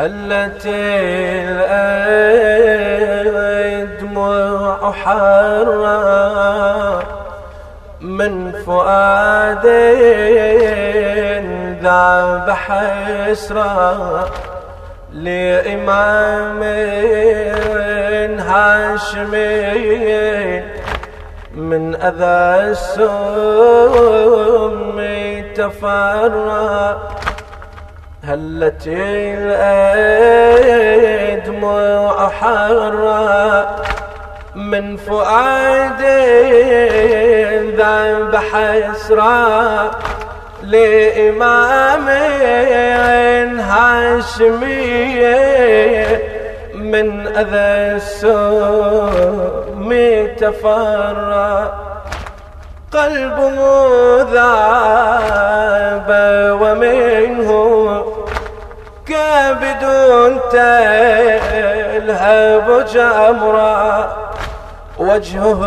هلت الدموع حرة من فؤادي ذاب حسرة لإمام هاشمي من أذى السم تفرى. هلت الدموع حرة من فؤادي ذاب حسرة لإمام هاشمي من أذى السم تفرى. قلبه ذاب ومنه كبد تلهب جمرة وجهه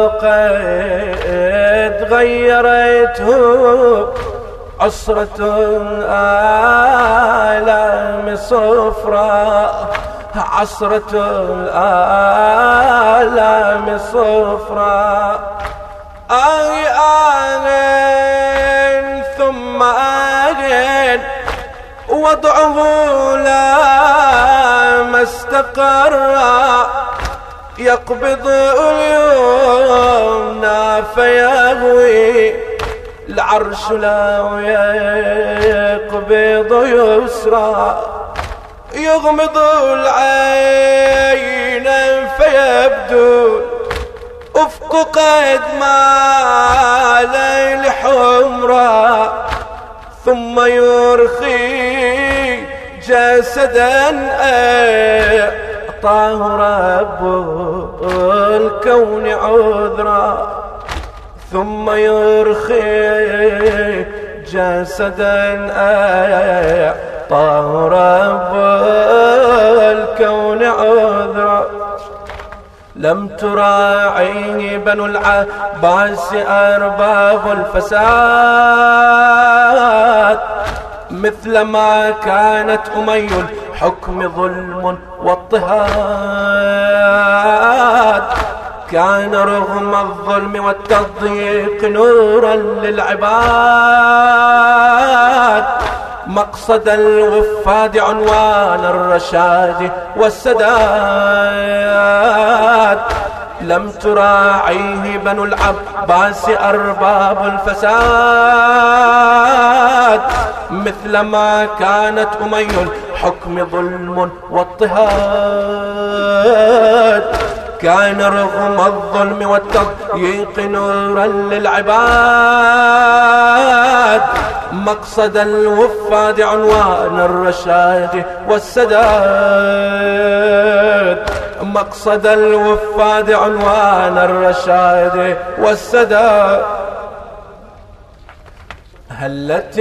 قد غيرته عصرة الآلام صفرا عصرة الآلام صفرا. آن ثم آن وضعه لا ما استقر يقبض اليمنى فيهوي العرش لا يقبض يسرى يغمض العين فيبدو أفق قد مال الحمرى ثم يرخي جسدا أعطاه رب الكون عذرا ثم يرخي جسدا أعطاه رب الكون عذرا. لم تراعيه بنو العباس أرباب الفساد مثلما كانت أمي الحكم ظلم واضطهاد. كان رغم الظلم والتضييق نورا للعباد مقصد الوفاد عنوان الرشاد والسداد. لم تراعيه بنو العباس أرباب الفساد مثلما كانت أمي الحكم ظلم واضطهاد. كان رغم الظلم والتضييق نورا للعباد مقصد الوفاد عنوان الرشاد والسداد مقصد الوفاد عنوان الرشاد والسداد. هلت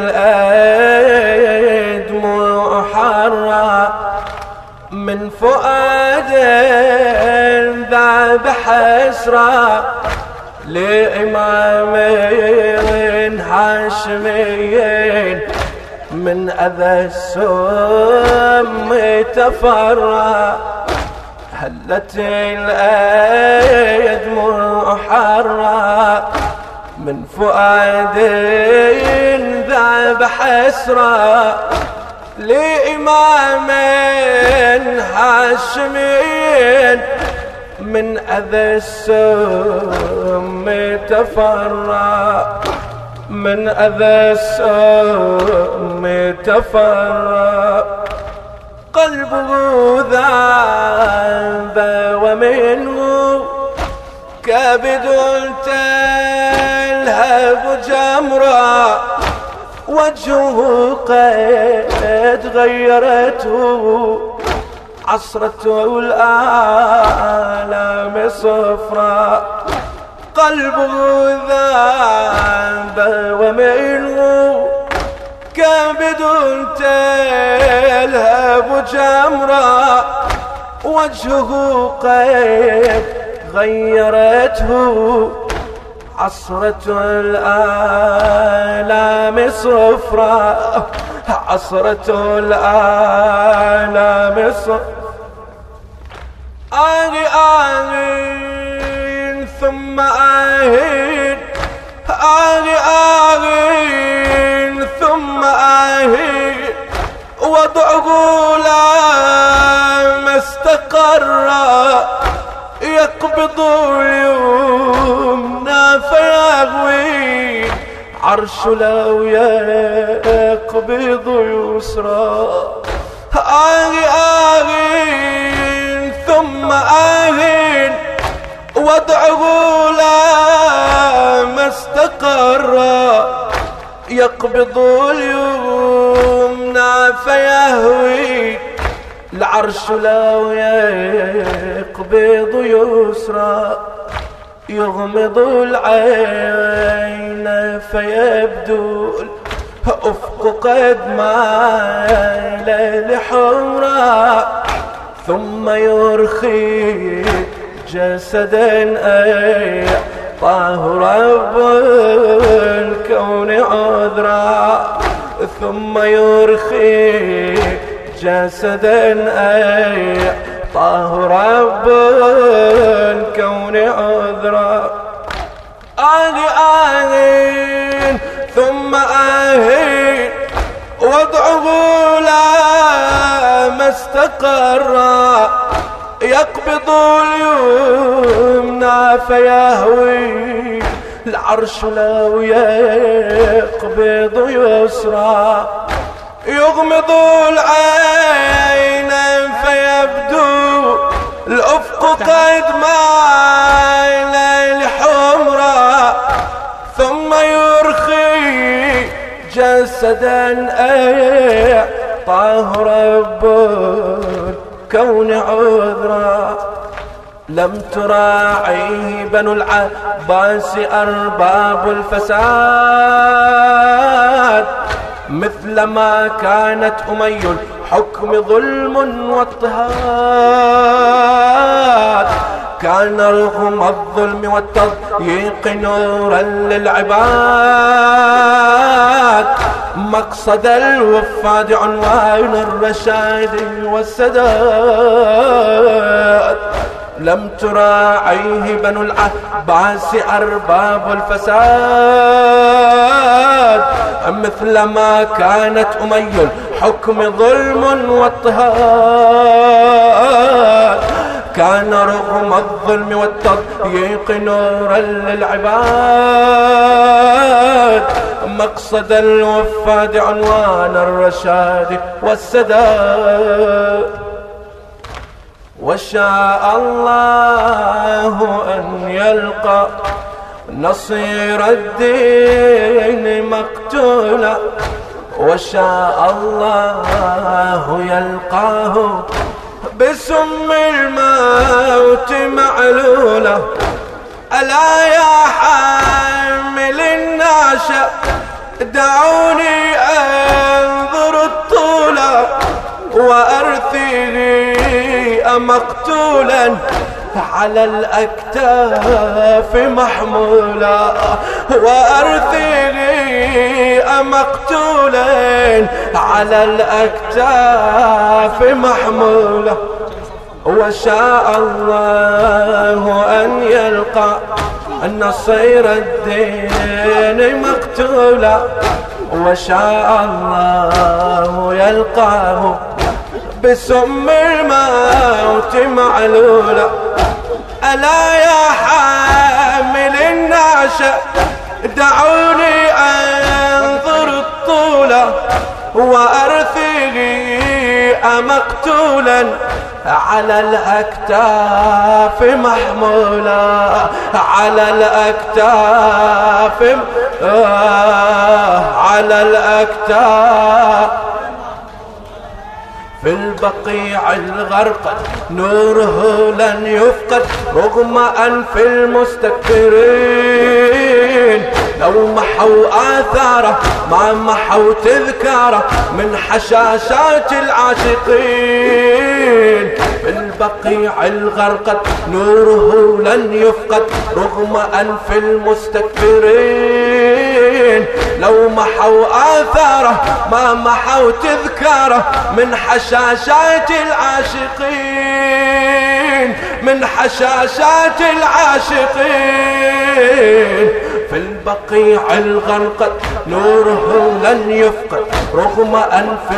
الدموع حرة من فؤاد ذاب حسرة لإمام هاشمي من أذى السم تفرى. هلت الدموع حرة من فؤاد ذاب حسرة لإمام هاشمي من أذى السم تفرى من أذى السم تفرى. قلبه ذاب ومنه كبد تلهب جمرة وجهه قد غيرته عصرة الآلام صفرا. قلبه ذاب ومنه كبد تلهب جمرة وجهه قد غيرته عصرة الآلام صفرا عصرة الآلام آهي آهين ثم آهين آهي آهين ثم آهين وضعه لما استقر يقبض اليمنى فيهوي عرش لو يقبض يسرى آهي آهين ثم آهين وضعه لما استقر يقبض اليمنى فيهوي العرش لو يقبض يسرى يغمض العين فيبدو الأفق قد مال لحمراء ثم يرخي جسدا أعطاه رب الكون عذرا ثم يرخي جسدا أعطاه رب الكون عذرا آهي آهين ثم آهين وضعه لما استقر يقبض اليمنى فيهوي العرش لو يقبض يسرى يغمض العين فيبدو الأفق قد مال لحمراء ثم يرخي جسدا أعطاه رب الكون عذرا لم تراعيه بنو العباس أرباب الفساد مثل ما كانت أمي الحكم ظلم واضطهاد كان رغم الظلم والتضييق نورا للعباد مقصد الوفاد عنوان الرشاد والسداد لم تراعيه بنو العباس أرباب الفساد مثل ما كانت أمي الحكم ظلم واضطهاد كان رغم الظلم والتضييق نورا للعباد مقصد الوفاد عنوان الرشاد والسداد وشاء الله أن يلقى نصير الدين مقتولا وشاء الله يلقاه بسم الموت معلولة ألا يا حامل الناشا دعوني أنظر الطولة وأرثي مقتولا على الأكتاف محمولا وأرثي مقتولا على الأكتاف محمولا وشاء الله أن يلقى النصير الدين مقتولا وشاء الله يلقاه بسم الموت معلولا ألا يا حامل الناشا دعوني أنظر الطولة وأرثيه مقتولا على الأكتاف محمولا على الأكتاف على الأكتاف في البقيع الغرقد نوره لن يفقد رغم أنف المستكبرين لو محوا آثاره ما محوا تذكاره من حشاشات العاشقين في البقيع الغرقد نوره لن يفقد رغم أنف المستكبرين لو محوا آثاره ما محوا تذكاره من حشاشات العاشقين، من حشاشات العاشقين. في البقيع الغرقد نوره لن يفقد رغم أنف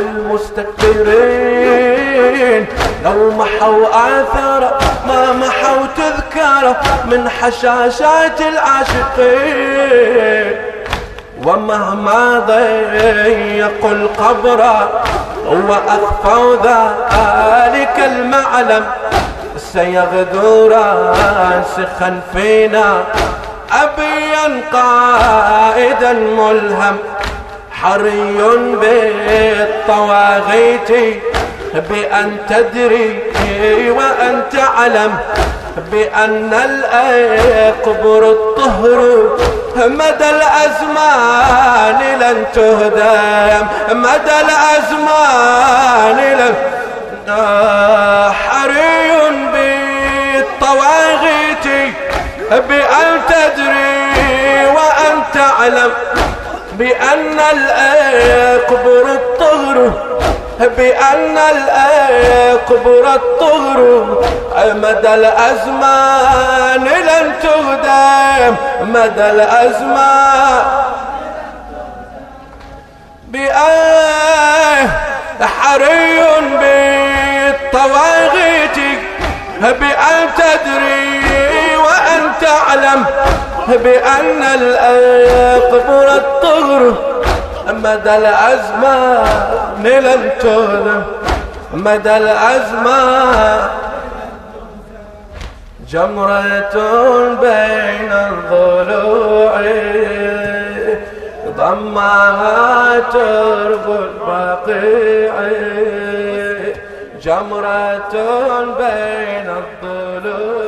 المستكبرين. لو محوا آثاره ما محوا تذكاره من حشاشات العاشقين. ومهما ضيقوا القبر وأخفوا ذلك المعلم سيغدو راسخا فينا أبيا قائدا ملهم. حري بالطواغيت بأن تدري وأن تعلم بأن الأقبر الطهر مدى الأزمان لن تهدم، مدى الأزمان لن. حري بالطواغيت بأن تدري وأن تعلم بأن الأقبر الطهر، بأن الأقبر الطهر مدى الأزمان لن تهدم، مدى الأزمان. حري بالطواغيت بأن تدري وأن تعلم بأن الأقبر الطهر مدى الأزمان لن تهدم، مدى الأزمان. جمرة بين الضلوع ضمها ترب البقيع. جمرة بين الضلوع